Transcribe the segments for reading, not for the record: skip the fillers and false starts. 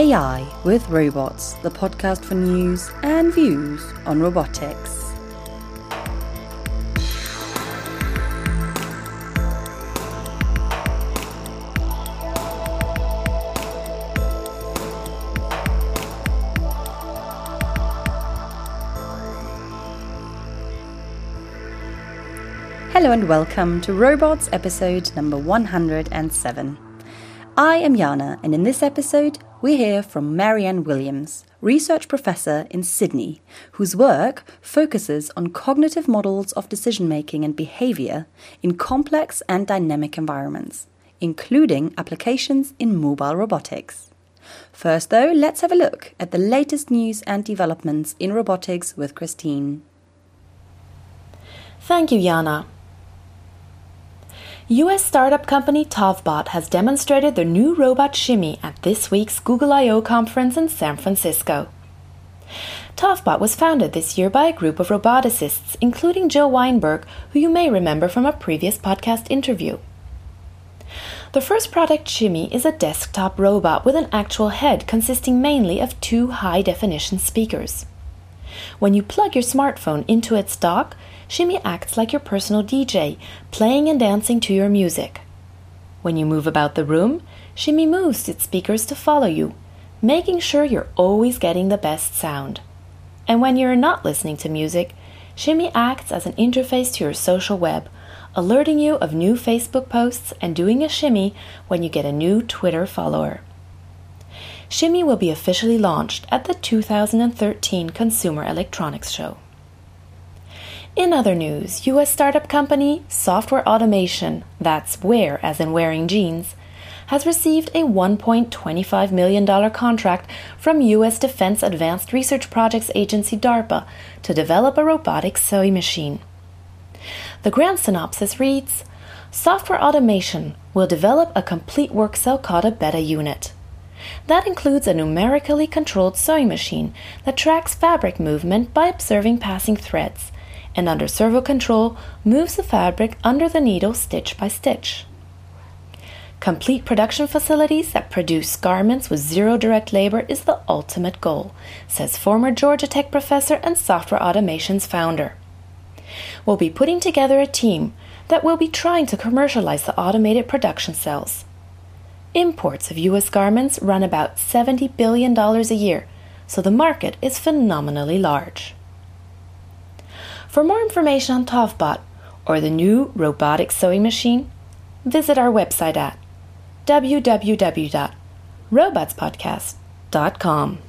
AI with Robots, the podcast for news and views on robotics. Hello and welcome to Robots episode number 107. I am Jana, and in this episode we hear from Marianne Williams, research professor in Sydney, whose work focuses on cognitive models of decision-making and behaviour in complex and dynamic environments, including applications in mobile robotics. First though, let's have a look at the latest news and developments in robotics with Christine. Thank you, Jana. US startup company Tovbot has demonstrated their new robot Shimmy at this week's Google I/O conference in San Francisco. Tovbot was founded this year by a group of roboticists, including Joe Weinberg, who you may remember from a previous podcast interview. The first product, Shimmy, is a desktop robot with an actual head consisting mainly of two high-definition speakers. When you plug your smartphone into its dock, Shimmy acts like your personal DJ, playing and dancing to your music. When you move about the room, Shimmy moves its speakers to follow you, making sure you're always getting the best sound. And when you're not listening to music, Shimmy acts as an interface to your social web, alerting you of new Facebook posts and doing a shimmy when you get a new Twitter follower. Shimmy will be officially launched at the 2013 Consumer Electronics Show. In other news, US startup company Software Automation, that's wear as in wearing jeans, has received a $1.25 million contract from US Defense Advanced Research Projects Agency DARPA to develop a robotic sewing machine. The grant synopsis reads, Software Automation will develop a complete work cell called a beta unit. That includes a numerically controlled sewing machine that tracks fabric movement by observing passing threads, and under servo control moves the fabric under the needle stitch by stitch. Complete production facilities that produce garments with zero direct labor is the ultimate goal, says former Georgia Tech professor and Software Automation's founder. We'll be putting together a team that will be trying to commercialize the automated production cells. Imports of U.S. garments run about $70 billion a year, so the market is phenomenally large. For more information on Tovbot or the new robotic sewing machine, visit our website at www.robotspodcast.com.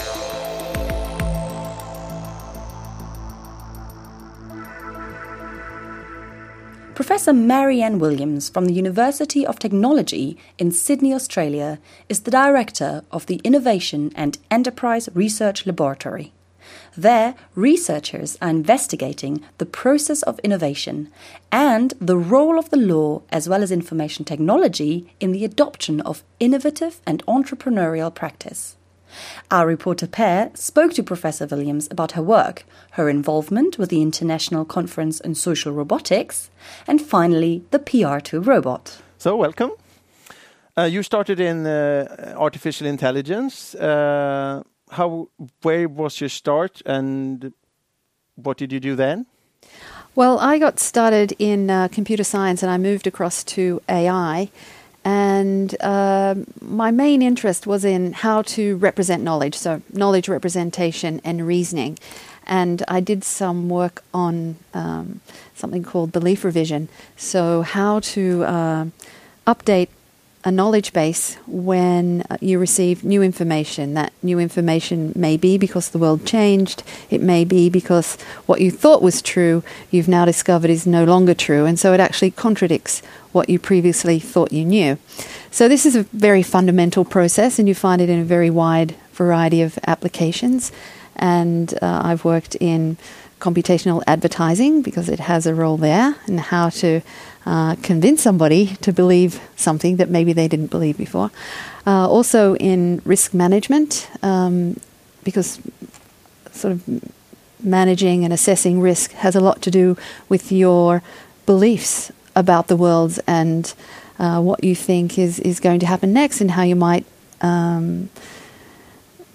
Professor Marianne Williams from the University of Technology in Sydney, Australia, is the director of the Innovation and Enterprise Research Laboratory. There, researchers are investigating the process of innovation and the role of the law as well as information technology in the adoption of innovative and entrepreneurial practice. Our reporter Per spoke to Professor Williams about her work, her involvement with the International Conference on Social Robotics, and finally the PR2 robot. So, welcome. You started in artificial intelligence. Where was your start and what did you do then? Well, I got started in computer science and I moved across to AI. And my main interest was in how to represent knowledge, so knowledge representation and reasoning. And I did some work on something called belief revision, so how to update a knowledge base when you receive new information. That new information may be because the world changed, it may be because what you thought was true, you've now discovered is no longer true, and so it actually contradicts what you previously thought you knew. So this is a very fundamental process, and you find it in a very wide variety of applications. And I've worked in computational advertising because it has a role there, and how to convince somebody to believe something that maybe they didn't believe before. Also in risk management, because sort of managing and assessing risk has a lot to do with your beliefs about the world and what you think is going to happen next, and how you might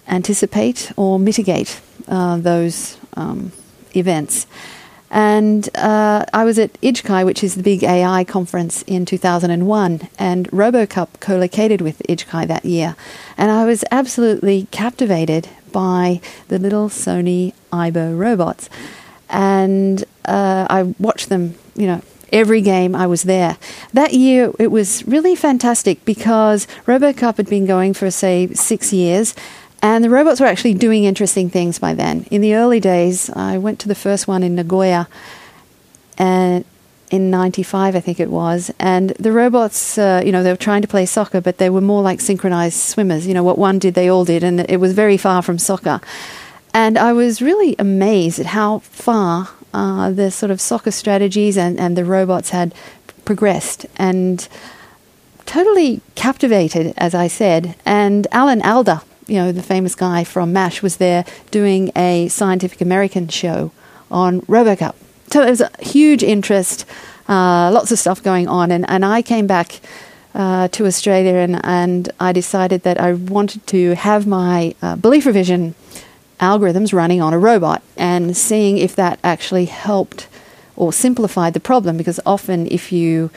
anticipate or mitigate those events. And I was at IGCAI, which is the big AI conference in 2001, and RoboCup co-located with IGCAI that year. And I was absolutely captivated by the little Sony Aibo robots. And I watched them, every game I was there. That year it was really fantastic because RoboCup had been going for, say, 6 years, and the robots were actually doing interesting things by then. In the early days, I went to the first one in Nagoya and in 95, I think it was, and the robots, they were trying to play soccer, but they were more like synchronized swimmers. What one did, they all did, and it was very far from soccer. And I was really amazed at how far the sort of soccer strategies and the robots had progressed, and totally captivated, as I said. And Alan Alda, the famous guy from MASH, was there doing a Scientific American show on RoboCup. So it was a huge interest, lots of stuff going on. And I came back to Australia and I decided that I wanted to have my belief revision algorithms running on a robot and seeing if that actually helped or simplified the problem. Because often if you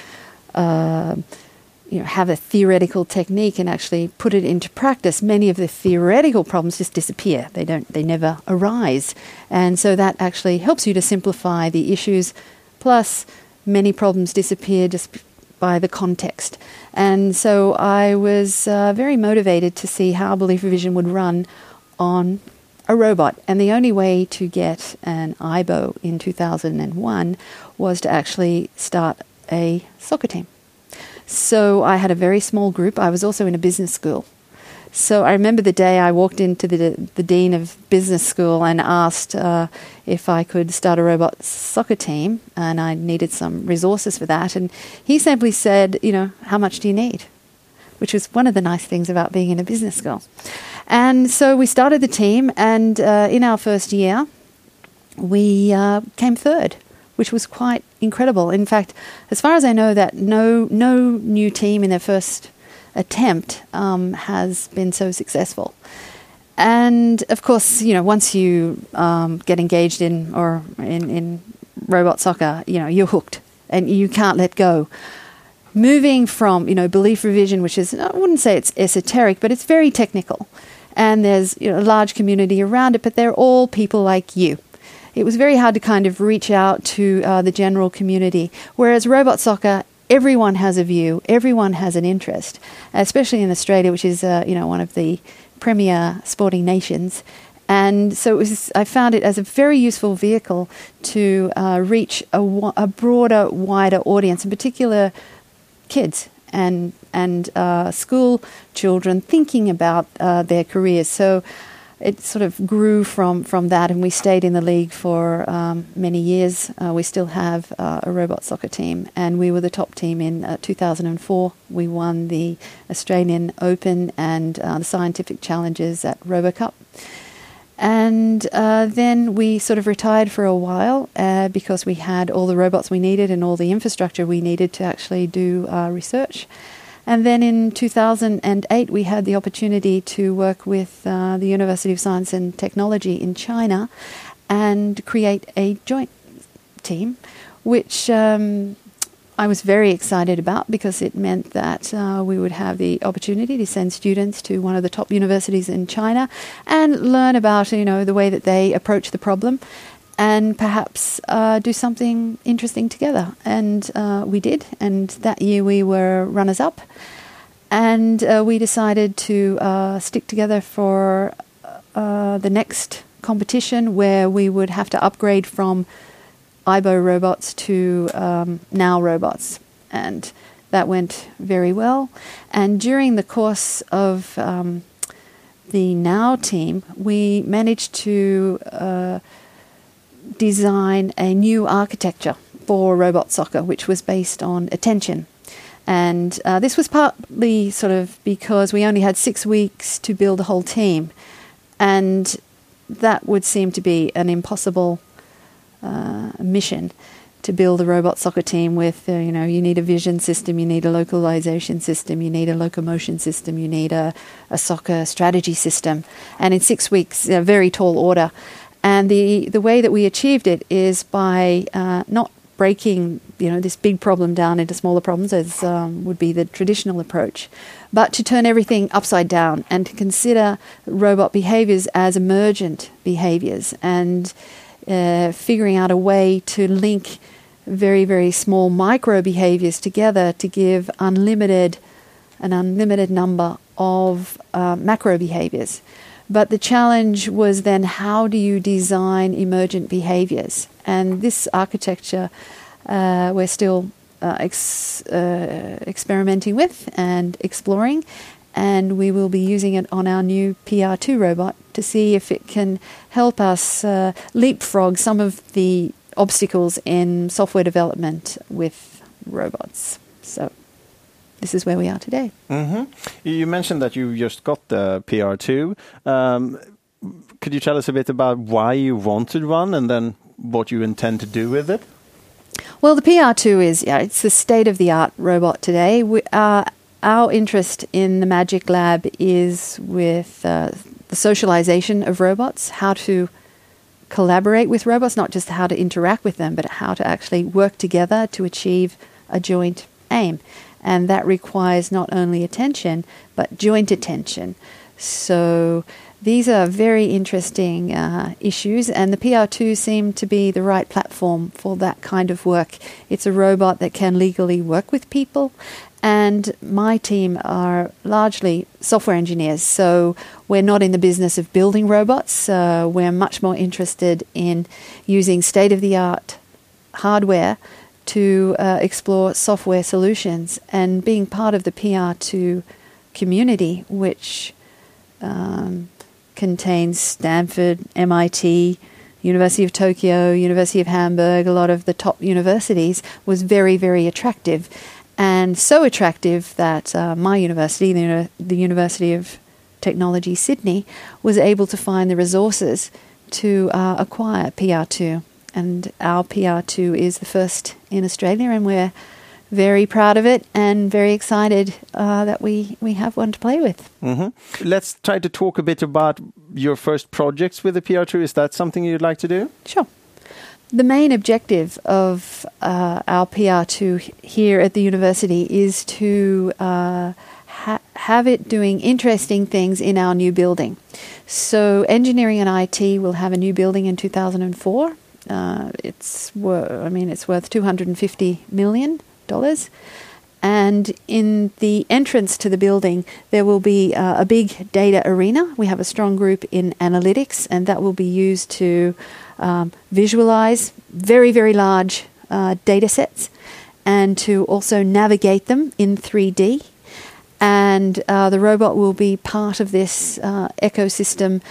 have a theoretical technique and actually put it into practice, many of the theoretical problems just disappear. They never arise. And so that actually helps you to simplify the issues. Plus, many problems disappear just by the context. And so I was very motivated to see how belief revision would run on a robot. And the only way to get an Aibo in 2001 was to actually start a soccer team. So I had a very small group. I was also in a business school. So I remember the day I walked into the dean of business school and asked if I could start a robot soccer team, and I needed some resources for that. And he simply said, how much do you need? Which was one of the nice things about being in a business school. And so we started the team, and in our first year, we came third, which was quite incredible. In fact, as far as I know, that no new team in their first attempt has been so successful. And of course, once you get engaged in robot soccer, you're hooked and you can't let go. Moving from belief revision, which is, I wouldn't say it's esoteric, but it's very technical, and there's a large community around it, but they're all people like you. It was very hard to kind of reach out to the general community. Whereas robot soccer, everyone has a view, everyone has an interest, especially in Australia, which is one of the premier sporting nations. And so I found it as a very useful vehicle to reach a broader, wider audience, in particular kids and school children thinking about their careers. So it sort of grew from that, and we stayed in the league for many years. We still have a robot soccer team, and we were the top team in 2004. We won the Australian Open and the Scientific Challenges at RoboCup. And then we sort of retired for a while because we had all the robots we needed and all the infrastructure we needed to actually do research. And then in 2008, we had the opportunity to work with the University of Science and Technology in China and create a joint team, which I was very excited about because it meant that we would have the opportunity to send students to one of the top universities in China and learn about, the way that they approach the problem, and perhaps do something interesting together. And we did, and that year we were runners-up. And we decided to stick together for the next competition, where we would have to upgrade from Aibo robots to Now robots. And that went very well. And during the course of the Now team, we managed to design a new architecture for robot soccer, which was based on attention. And this was partly sort of because we only had 6 weeks to build a whole team, and that would seem to be an impossible mission. to build a robot soccer team with, you need a vision system, you need a localization system, you need a locomotion system, you need a soccer strategy system. And in 6 weeks, a very tall order. And the way that we achieved it is by not breaking, this big problem down into smaller problems, as would be the traditional approach, but to turn everything upside down and to consider robot behaviors as emergent behaviors and figuring out a way to link very, very small micro behaviors together to give an unlimited number of macro behaviors. But the challenge was then, how do you design emergent behaviors? And this architecture we're still experimenting with and exploring, and we will be using it on our new PR2 robot to see if it can help us leapfrog some of the obstacles in software development with robots. So this is where we are today. Mm-hmm. You mentioned that you just got the PR2. Could you tell us a bit about why you wanted one and then what you intend to do with it? Well, the PR2 it's the state-of-the-art robot today. Our interest in the Magic Lab is with the socialization of robots, how to collaborate with robots, not just how to interact with them, but how to actually work together to achieve a joint aim. And that requires not only attention, but joint attention. So these are very interesting issues, and the PR2 seemed to be the right platform for that kind of work. It's a robot that can legally work with people, and my team are largely software engineers, so we're not in the business of building robots. We're much more interested in using state-of-the-art hardware to explore software solutions, and being part of the PR2 community, which contains Stanford, MIT, University of Tokyo, University of Hamburg, a lot of the top universities, was very, very attractive. And so attractive that my university, the University of Technology Sydney, was able to find the resources to acquire PR2. And our PR2 is the first in Australia, and we're very proud of it and very excited that we have one to play with. Mm-hmm. Let's try to talk a bit about your first projects with the PR2. Is that something you'd like to do? Sure. The main objective of our PR2 here at the university is to have it doing interesting things in our new building. So engineering and IT will have a new building in 2004. It's worth $250 million. And in the entrance to the building, there will be a big data arena. We have a strong group in analytics, and that will be used to visualize very, very large data sets and to also navigate them in 3D. And the robot will be part of this ecosystem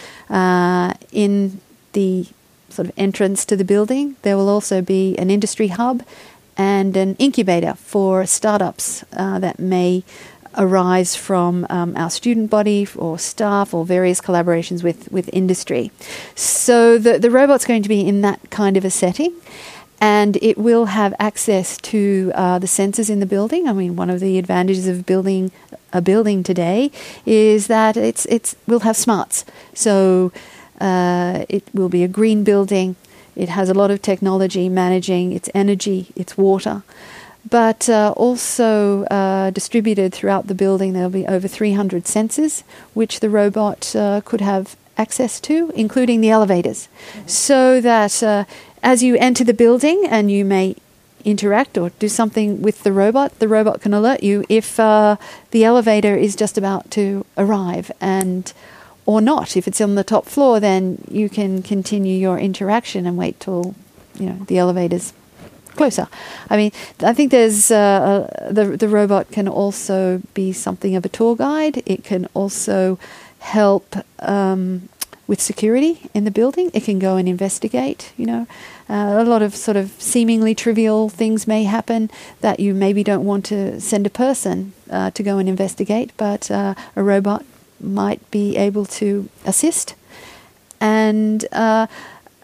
in the sort of entrance to the building. There will also be an industry hub and an incubator for startups that may arise from our student body or staff or various collaborations with industry. So the robot's going to be in that kind of a setting, and it will have access to the sensors in the building. I mean, one of the advantages of building a building today is that we'll have smarts. So it will be a green building. It has a lot of technology managing its energy, its water, but also distributed throughout the building. There will be over 300 sensors, which the robot could have access to, including the elevators, so that as you enter the building and you may interact or do something with the robot can alert you if the elevator is just about to arrive, and or not. If it's on the top floor, then you can continue your interaction and wait till the elevator's closer. I mean, I think there's the robot can also be something of a tour guide. It can also help with security in the building. It can go and investigate. A lot of sort of seemingly trivial things may happen that you maybe don't want to send a person to go and investigate, but a robot might be able to assist. And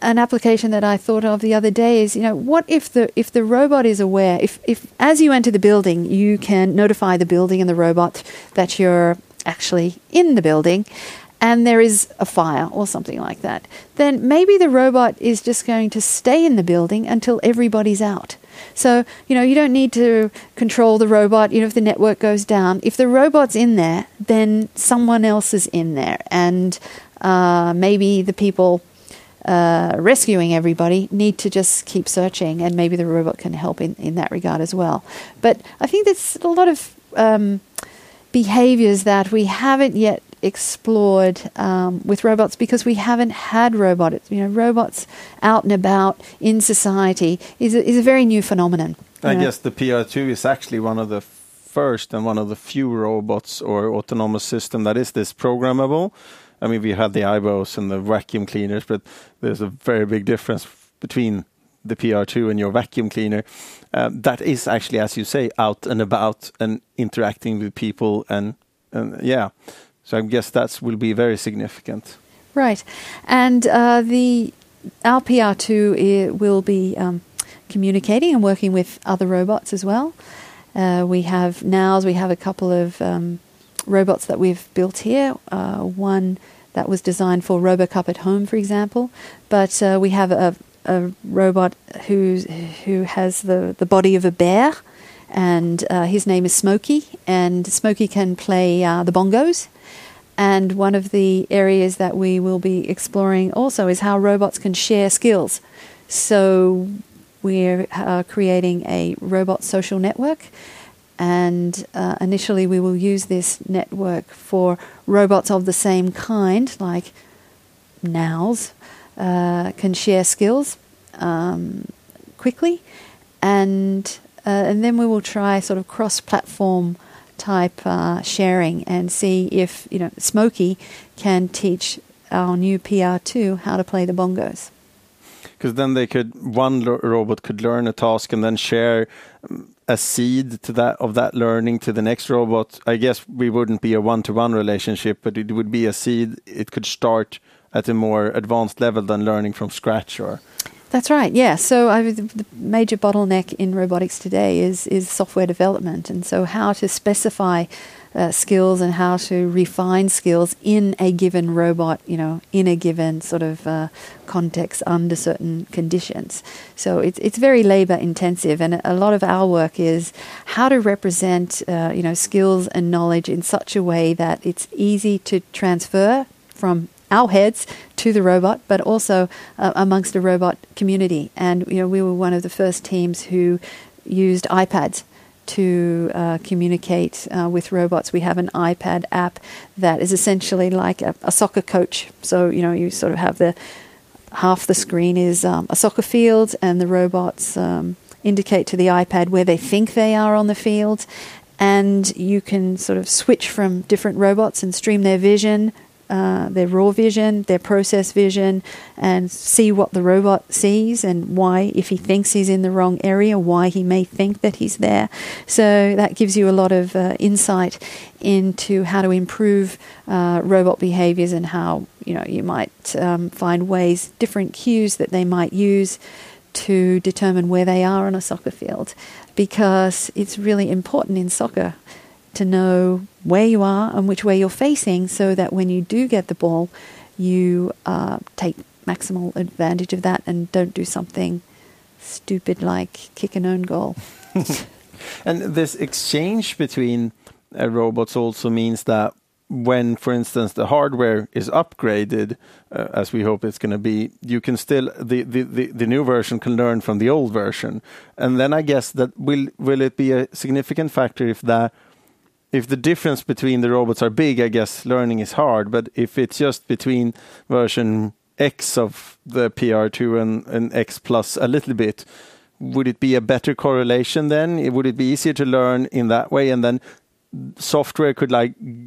an application that I thought of the other day is, what if the robot is aware, if as you enter the building, you can notify the building and the robot that you're actually in the building, and there is a fire or something like that, then maybe the robot is just going to stay in the building until everybody's out. So, you don't need to control the robot, if the network goes down. If the robot's in there, then someone else is in there. And maybe the people rescuing everybody need to just keep searching, and maybe the robot can help in that regard as well. But I think there's a lot of behaviors that we haven't yet explored with robots because we haven't had robots. Robots out and about in society is a very new phenomenon. I guess the PR2 is actually one of the first and one of the few robots or autonomous system that is this programmable. I mean, we had the iBos and the vacuum cleaners, but there's a very big difference between the PR2 and your vacuum cleaner. That is actually, as you say, out and about and interacting with people and yeah. So I guess that will be very significant. Right. And our PR2 will be communicating and working with other robots as well. We have NOWs, we have a couple of robots that we've built here. One that was designed for RoboCup at home, for example. But we have a robot who has the body of a bear, and his name is Smokey, and Smokey can play the bongos. And one of the areas that we will be exploring also is how robots can share skills. So we're creating a robot social network, and initially we will use this network for robots of the same kind, like NOWs, can share skills quickly, and then we will try sort of cross-platform type sharing and see if Smokey can teach our new PR2 how to play the bongos. Because then one robot could learn a task and then share a seed of that learning to the next robot. I guess we wouldn't be a one-to-one relationship, but it would be a seed. It could start at a more advanced level than learning from scratch, or. That's right, yeah. So the major bottleneck in robotics today is software development, and so how to specify skills and how to refine skills in a given robot, in a given sort of context under certain conditions. So it's very labor intensive, and a lot of our work is how to represent skills and knowledge in such a way that it's easy to transfer from our heads to the robot, but also amongst the robot community. And we were one of the first teams who used iPads to communicate with robots. We have an iPad app that is essentially like a soccer coach. So you sort of have half the screen is a soccer field, and the robots indicate to the iPad where they think they are on the field, and you can sort of switch from different robots and stream their vision, their raw vision, their process vision, and see what the robot sees and why, if he thinks he's in the wrong area, why he may think that he's there. So that gives you a lot of insight into how to improve robot behaviors and how you might find ways, different cues that they might use to determine where they are on a soccer field, because it's really important in soccer to know where you are and which way you're facing, so that when you do get the ball, you take maximal advantage of that and don't do something stupid like kick an own goal. And this exchange between robots also means that when, for instance, the hardware is upgraded, as we hope it's going to be, you can still the new version can learn from the old version, and then I guess that will it be a significant factor if the difference between the robots are big? I guess learning is hard, but if it's just between version X of the PR2 and X plus a little bit, would it be a better correlation then? Would it be easier to learn in that way, and then software could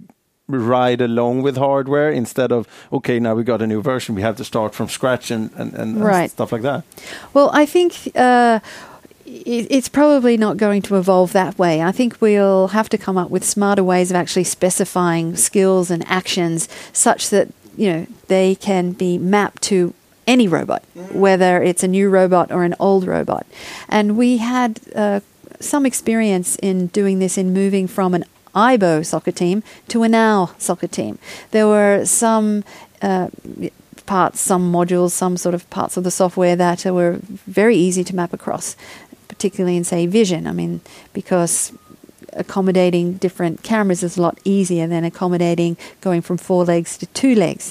ride along with hardware instead of, okay, now we got a new version, we have to start from scratch and right. Stuff like that? Well, I think it's probably not going to evolve that way. I think we'll have to come up with smarter ways of actually specifying skills and actions such that they can be mapped to any robot, whether it's a new robot or an old robot. And we had some experience in doing this, in moving from an IBO soccer team to a NOW soccer team. There were some parts, some modules, some sort of parts of the software that were very easy to map across, particularly in, say, vision. I mean, because accommodating different cameras is a lot easier than accommodating going from 4 legs to 2 legs.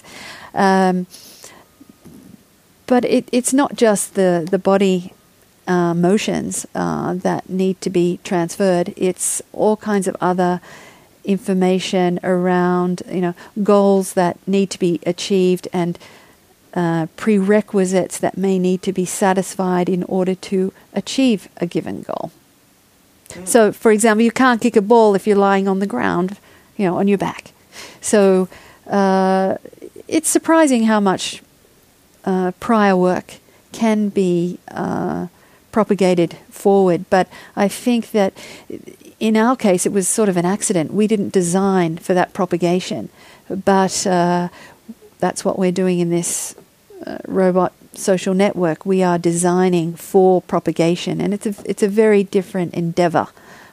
But it's not just the body motions that need to be transferred. It's all kinds of other information around, goals that need to be achieved and prerequisites that may need to be satisfied in order to achieve a given goal. So, for example, you can't kick a ball if you're lying on the ground, on your back. So it's surprising how much prior work can be propagated forward. But I think that in our case, it was sort of an accident. We didn't design for that propagation, but that's what we're doing in this robot social network. We are designing for propagation, and it's a very different endeavor.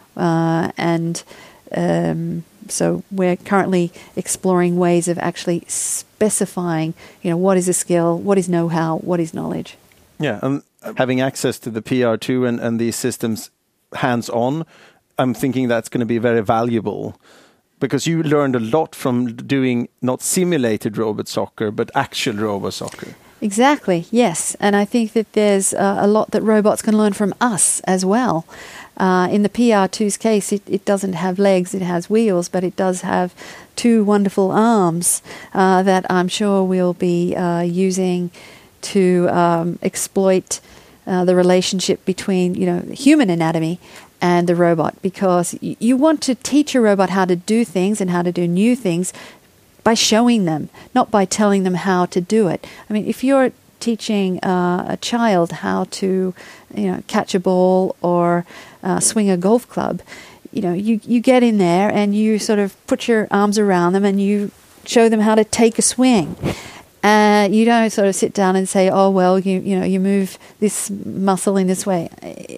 So we're currently exploring ways of actually specifying, what is a skill, what is know-how, what is knowledge. Yeah, and having access to the PR2 and these systems hands-on, I'm thinking that's going to be very valuable, because you learned a lot from doing not simulated robot soccer, but actual robot soccer. Exactly, yes. And I think that there's a lot that robots can learn from us as well. In the PR2's case, it doesn't have legs, it has wheels, but it does have 2 wonderful arms that I'm sure we'll be using to exploit the relationship between, human anatomy and the robot, because you want to teach a robot how to do things and how to do new things by showing them, not by telling them how to do it. I mean, if you're teaching a child how to, catch a ball or swing a golf club, you get in there and you sort of put your arms around them and you show them how to take a swing. You don't sort of sit down and say, oh, well, you move this muscle in this way.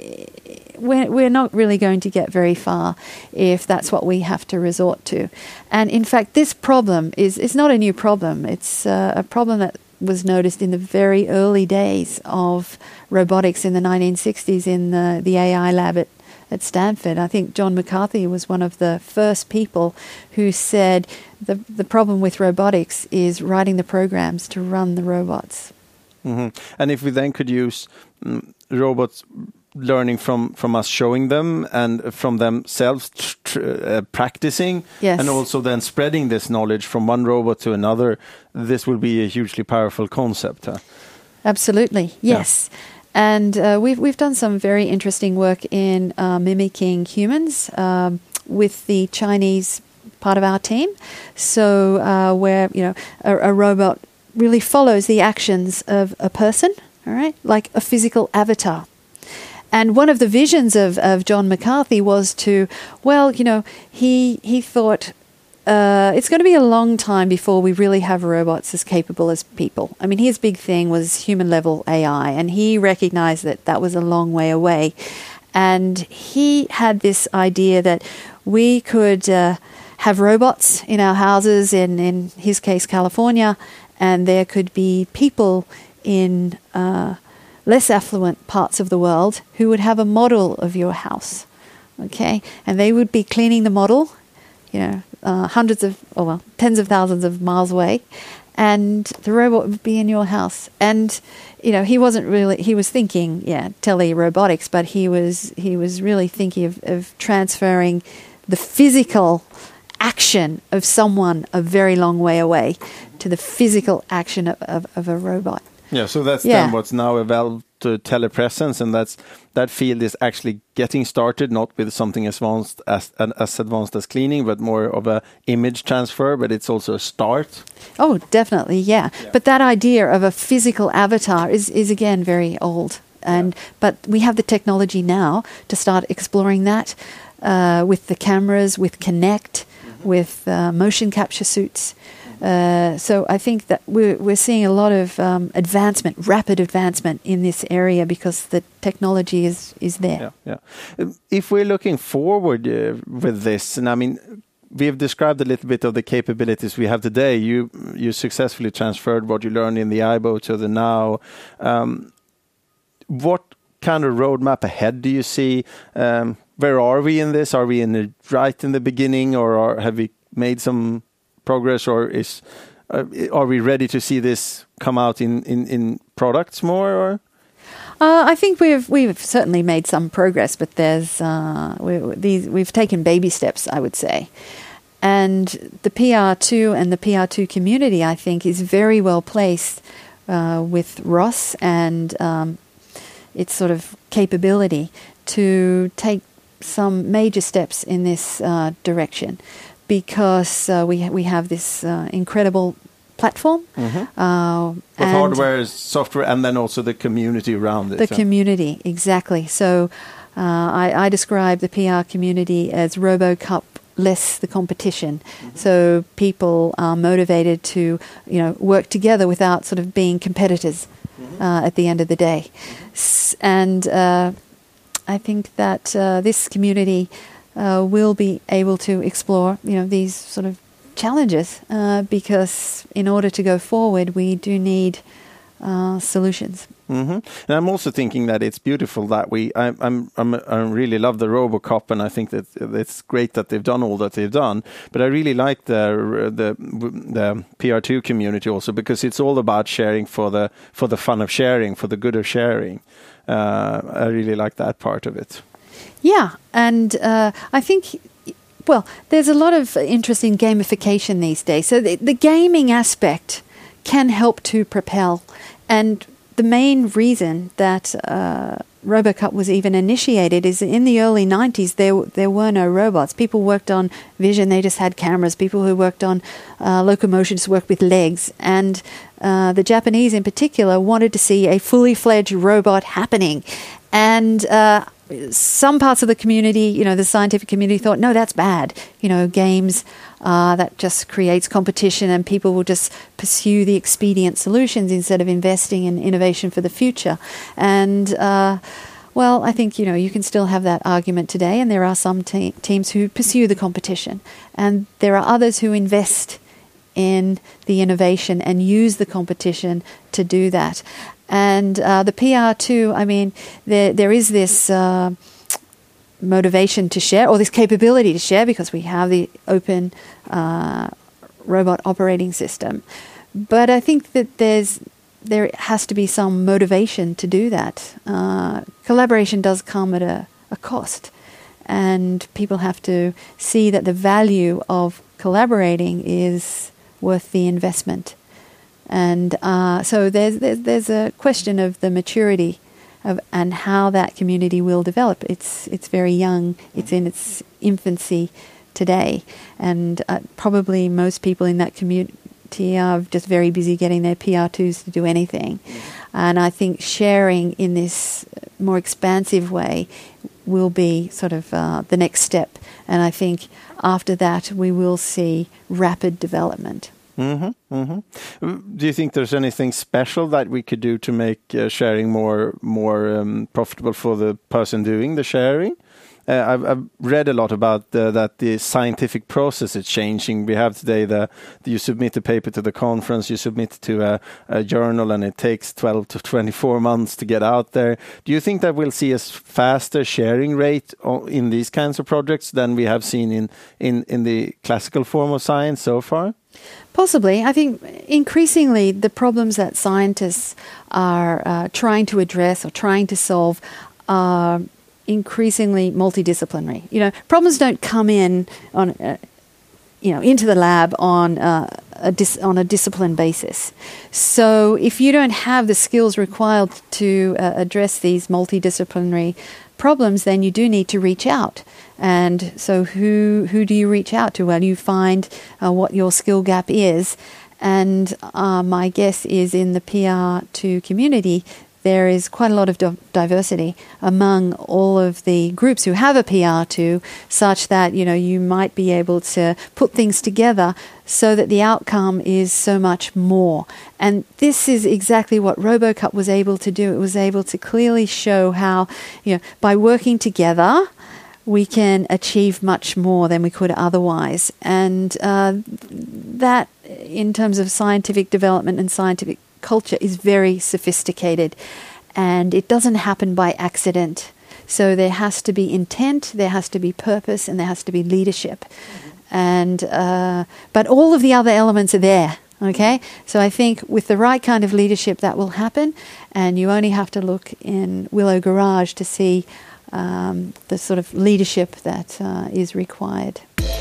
We're not really going to get very far if that's what we have to resort to. And in fact, this problem is not a new problem. It's a problem that was noticed in the very early days of robotics in the 1960s in the AI lab at Stanford. I think John McCarthy was one of the first people who said the problem with robotics is writing the programs to run the robots. Mm-hmm. And if we then could use robots learning from us showing them and from themselves practicing, yes, and also then spreading this knowledge from one robot to another, this will be a hugely powerful concept. Huh? Absolutely, yes. Yeah. And we've done some very interesting work in mimicking humans with the Chinese part of our team. So where a robot really follows the actions of a person, all right, like a physical avatar. And one of the visions of John McCarthy was to, he thought it's going to be a long time before we really have robots as capable as people. I mean, his big thing was human-level AI, and he recognized that was a long way away. And he had this idea that we could have robots in our houses, in his case, California, and there could be people in less affluent parts of the world who would have a model of your house, okay? And they would be cleaning the model, tens of thousands of miles away, and the robot would be in your house. And, he was thinking, tele-robotics, but he was really thinking of transferring the physical action of someone a very long way away to the physical action of a robot. Yeah, so that's then what's now evolved to telepresence, and that field is actually getting started, not with something as advanced as cleaning, but more of a image transfer, but it's also a start. Oh, definitely, yeah. But that idea of a physical avatar is again very old, but we have the technology now to start exploring that with the cameras, with Kinect, with motion capture suits. So I think that we're seeing a lot of rapid advancement in this area because the technology is there. Yeah. If we're looking forward with this, and I mean, we've described a little bit of the capabilities we have today. You successfully transferred what you learned in the IBO to the now. What kind of roadmap ahead do you see? Where are we in this? Are we right in the beginning, or have we made some progress, or are we ready to see this come out in products more? Or? I think we've certainly made some progress, but we've taken baby steps, I would say. And the PR2 and the PR2 community, I think, is very well placed with ROS and its sort of capability to take some major steps in this direction, because we have this incredible platform. With hardware, software, and then also the community around it. The community, exactly. So I describe the PR community as RoboCup less the competition. So people are motivated to work together without sort of being competitors at the end of the day. And I think that this community will be able to explore these sort of challenges, because in order to go forward, we do need solutions. And I'm also thinking that it's beautiful that I really love the RoboCup, and I think that it's great that they've done all that they've done. But I really like the PR2 community also, because it's all about sharing for the fun of sharing, for the good of sharing. I really like that part of it. Yeah, and I think, there's a lot of interest in gamification these days. So the gaming aspect can help to propel. And the main reason that RoboCup was even initiated is in the early 90s, there were no robots. People worked on vision, they just had cameras. People who worked on locomotions worked with legs. And the Japanese in particular wanted to see a fully fledged robot happening. And some parts of the community, the scientific community thought, no, that's bad. Games, that just creates competition and people will just pursue the expedient solutions instead of investing in innovation for the future. And, I think, you can still have that argument today, and there are some teams who pursue the competition. And there are others who invest in the innovation and use the competition to do that. And the PR2, I mean, there is this motivation to share, or this capability to share, because we have the open robot operating system. But I think that there has to be some motivation to do that. Collaboration does come at a cost, and people have to see that the value of collaborating is worth the investment. And so there's a question of the maturity and how that community will develop. It's very young. It's in its infancy today, and probably most people in that community are just very busy getting their PR2s to do anything. And I think sharing in this more expansive way will be sort of the next step. And I think after that we will see rapid development. Do you think there's anything special that we could do to make sharing more profitable for the person doing the sharing? I've read a lot about that the scientific process is changing. We have today you submit a paper to the conference, you submit it to a journal, and it takes 12 to 24 months to get out there. Do you think that we'll see a faster sharing rate in these kinds of projects than we have seen in the classical form of science so far? Possibly. I think increasingly the problems that scientists are trying to address or trying to solve are increasingly multidisciplinary. Problems don't come in on, into the lab on a discipline basis. So if you don't have the skills required to address these multidisciplinary problems, then you do need to reach out. And so who do you reach out to? Well, you find what your skill gap is. And my guess is in the PR2 community, there is quite a lot of diversity among all of the groups who have a PR2, such that, you might be able to put things together so that the outcome is so much more. And this is exactly what RoboCup was able to do. It was able to clearly show how, by working together, we can achieve much more than we could otherwise. And that, in terms of scientific development and scientific culture, is very sophisticated. And it doesn't happen by accident. So there has to be intent, there has to be purpose, and there has to be leadership. And but all of the other elements are there. Okay, so I think with the right kind of leadership, that will happen. And you only have to look in Willow Garage to see the sort of leadership that is required.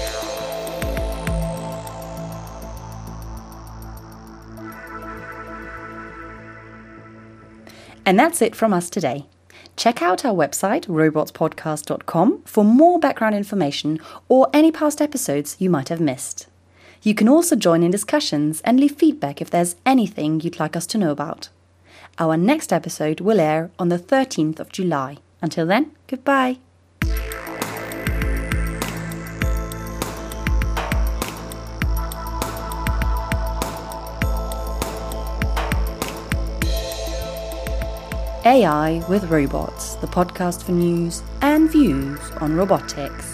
And that's it from us today. Check out our website, robotspodcast.com, for more background information or any past episodes you might have missed. You can also join in discussions and leave feedback if there's anything you'd like us to know about. Our next episode will air on the 13th of July. Until then, goodbye. AI with Robots, the podcast for news and views on robotics.